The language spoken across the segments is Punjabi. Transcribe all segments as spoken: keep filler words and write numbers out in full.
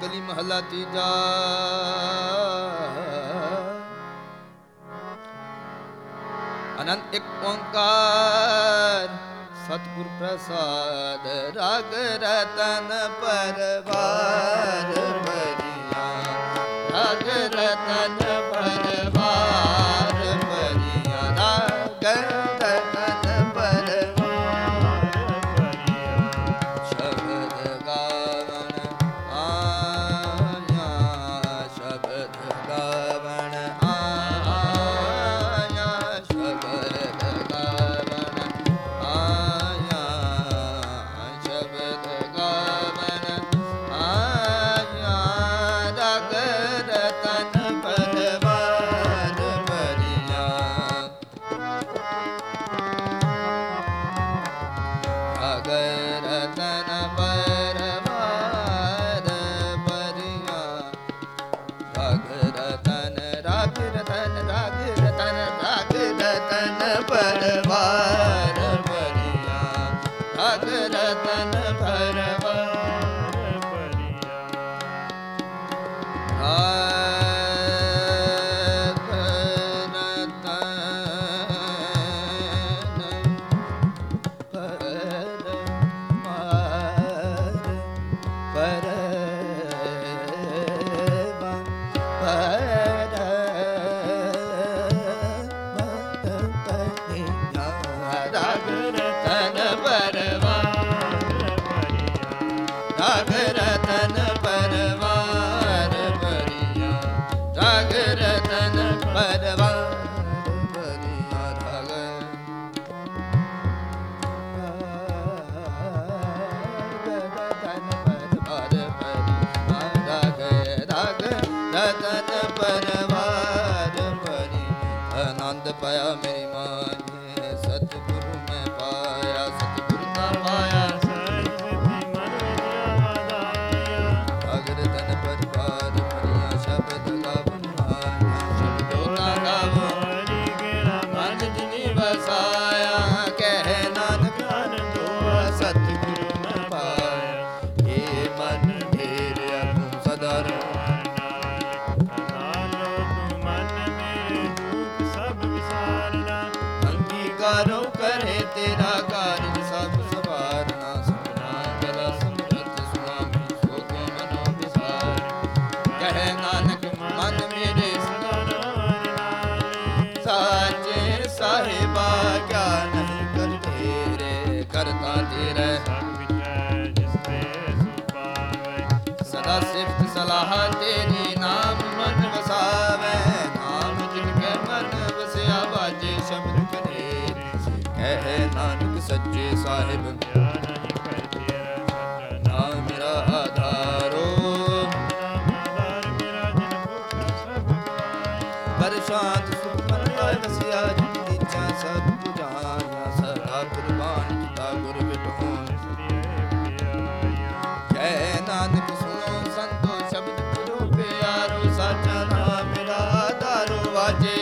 ਕਲੀ ਮਹਲਾ ਤੀਜਾ। ਅਨੰਤ ਇੱਕ ਓੰਕਾਰ ਸਤਿਗੁਰ ਪ੍ਰਸਾਦ, ਰਗ ਰਤਨ ਪਰਵਾਰ ਭਰੀਆ, ਰਗ ਰਤਨ ਪਰਵਾਰ ਭਰੀਆ, ਰਗ ਰਤਨ ਪਰਵਾਰ ਭਰੀਆ। ਸ਼ਬਦ ਗਾਵਣ ਆਇਆ, ਸ਼ਬਦ ਗਾਵਣ ਆਇਆ, ਸ਼ਬਦ ਗਾਵਣ ਆਇਆ, ਸ਼ਬਦ ਗਾਵਣ ਆਇਆ, ਰਗ ਰਤਨ ਪਰਵਾਰ ਭਰੀਆ, ਰਗ ਰਤਨ ਪਰਵਾਰ ਭਰੀਆ, ਰਗ ਰਤਨ ਰਗ ਰਤਨ ਰਗ ਰਤਨ ਰਗ ਰਤਨ ਪਰਵਾਰ ਭਰੀਆ, ਰਗ ਰਤਨ ਪਰਵਾਰ ਭਰੀਆ। ਰਗ ਰਤਨ ਪਰਵਾਰ ਭਰੀਆ, ਰਗ ਰਤਨ ਪਰਵਾਰ ਭਰੀਆ, ਰਗ ਰਤਨ ਪਰਵਾਰ ਭਰੀਆ, ਰਗ ਰਗ ਰਤਨ ਪਰਵਾਰ ਭਰੀ। ਆਨੰਦ ਪਾਇਆ ਮੇਰੀ ਮਾਨੇ, ਸਤਿਗੁਰੂ ਮੈਂ ਪਾਇਆ, ਸਤਿਗੁਰੂ ਨਾ ਪਾਇਆ ਅਗਰ ਤਨ ਪਰਵਾਰ ਭਰੀਆ, ਸ਼ਬਦ ਗਾਵਨ ਆਇਆ, ਸ਼ਬਦੋ ਨਾ ਗਾਵੋ ਮਨ ਜਿਨੀ ਵਸਾਇਆ, ਕਹਿ ਨਾਨਕ ਆਨੰਦੋ ਸਤਿਗੁਰੂ ਮੈਂ ਪਾਇਆ। ਇਹ ਮਨ ਮੇਰਿਆ ਤੂੰ ਸਦਾ ਅੰਗੀਕਾਰੋ ਕਰੇ ਤੇਰਾ ਕਾਰਜ ਸਭ ਸਵਾਰਨਾ, ਸੁਨਾ ਗਲਾ ਸਮਰੱਥ ਸੁਆਮੀ ਸੋ ਕੋ ਮਨੋ ਵਿਸਾਰ। ਕਹਿ ਨਾਨਕ ਮਨ ਮੇਰੇ ਸਾਚੇ ਸਾਹਿਬਾ, ਕਿਆ ਨਹੀਂ ਕਰ ਤੇਰੇ ਕਰਤਾ ਤੇਰੇ, ਸਦਾ ਸਿਫਤ ਸਲਾਹ ਤੇਰੀ, ਨਾਮ ਮਨ ਵਸਾਵੇ, ਨਾਮ ਜਿਨ ਕੇ ਮਨ ਵਸਿਆ ਬਾਜੇ ਸ਼ਬਦ ਕਨੇਰੇ। ਕਹਿ ਨਾਨਕ ਸੱਚੇ ਸਾਹਿਬ ਨਾਮ ਮੇਰਾ ਆਧਾਰੋ, ਪਰ ਸ਼ਾਂਤ ਸੁਖ ਮਨ ਪਾਇ ਵਸਿਆ, ਜਿਨ ਦੀਚਾ ਸਭ 부ਝਾਇਆ, ਸਦਾ ਕੁਰਬਾਨ ਕੀਤਾ ਗੁਰ ਬਿਟੋਨ। ਕਹਿ ਨਾਨਕ ਸੁਣੋ ਸੰਤੋ ਸ਼ਬਦ ਗੁਰੂ ਪਿਆਰੋ, ਸਾਚਾ ਨਾਮ ਮੇਰਾ ਆਧਾਰੋ ਵਾਜੇ,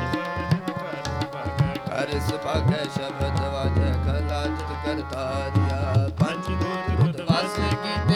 ਹਰ ਸੁਭਾਗੈ ਸ਼ਬਦ ਵਾਜੈ, ਕਲਾ ਜਿਤ ਕਰਤਾ ਦਿਆ, ਪੰਜ ਦੂਤ ਦੁੱਧ ਵਾਸ ਕੀਤੇ,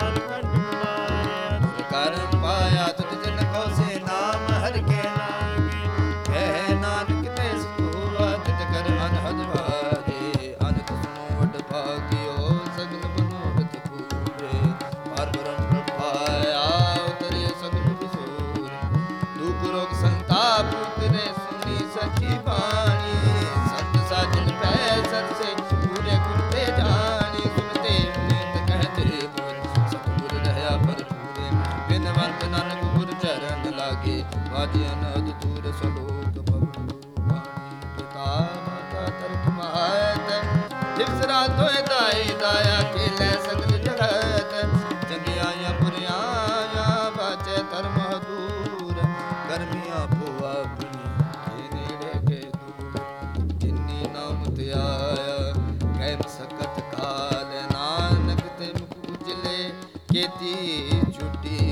ਕਰਮ ਪਾਇਆ ਤੁਧ ਜਿਨ ਕੋ ਸੇ ਨਾਮ ਹਰ ਕੇ ਲਾਗੀ। ਕਹਿ ਨਾਨਕ ਤੇ ਸੁਆ ਤਿਤ ਕਰ ਅਨਹਦ ਵਾਜੇ, ਅਨੰਤ ਸੁਨੋ ਵਡ ਭਾਗਿਓ, ਸਗਲ ਮਨੋਰਥ ਪੂਰੇ, ਪਰ ਬ੍ਰਹਮ ਪਾਇਆ ਉਤਰੇ ਸਗਲ ਵਿਸੂਰ। ਦੁਖ ਰੋਗ ਸੰਤਾਪ ਉਤਰੇ ਸੁਣੀ ਸਚੀ ਬਾਣੀ, ਸੰਤ ਸਾਜਨ ਪੈ ਸਤ ਸੇ ਪੂਰੇ ਗੁਰ ਤੇ ਜਾਣੀ। ਸੁਨਤੇ ਨੀਤ ਕਹਤੇ ਬੋਲ, ਸਤਿਗੁਰ ਦਇਆ ਭਰਪੂਰੇ, ਬਿਨਵੰਤ ਨਾਨਕ ਗੁਰ ਚਰਨ ਲਾਗੇ, ਵਾਜੇ ਅਨਹਦ ਦੂਰ ਸਲੋਕ ਬਬਲੂ ਬਾਣੀ। ਪਿਤਾ ਮਾਤਾ ਤਰਕ ਮਾਤ, ਦਿਵਸ ਰਾਤ ਹੋਏ ਦਾਈ ਦਾਇਆ, ਖੇਲੇ ਸਗਲ ਜਗਤ, ਚੰਗਿਆਈਆਂ ਬੁਰਿਆਈਆਂ ਬਾਚੇ ਧਰਮ ਦੂਰ। ਕਰਮੀਆਂ ਭੁਆ ਆਪਣੀ ਕੇ ਨੇੜੇ ਕੇ ਦੂਰ, ਜਿਨੀ ਨਾਮ ਧਿਆਇਆ ਕਹਿ ਮਸਕਤ ਕਾਲ, ਨਾਨਕ ਤੇ ਮੁਖ ਉਜਲੇ ਕੀਤੀ ਛੁਟੀ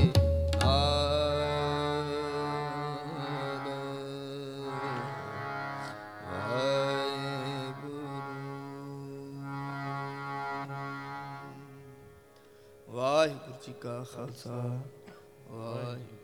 ਹਾਲ। ਵਾਹਿਗੁਰੂ ਵਾਹਿਗੁਰੂ ਜੀ ਕਾ ਖਾਲਸਾ ਵਾਹਿਗੁਰੂ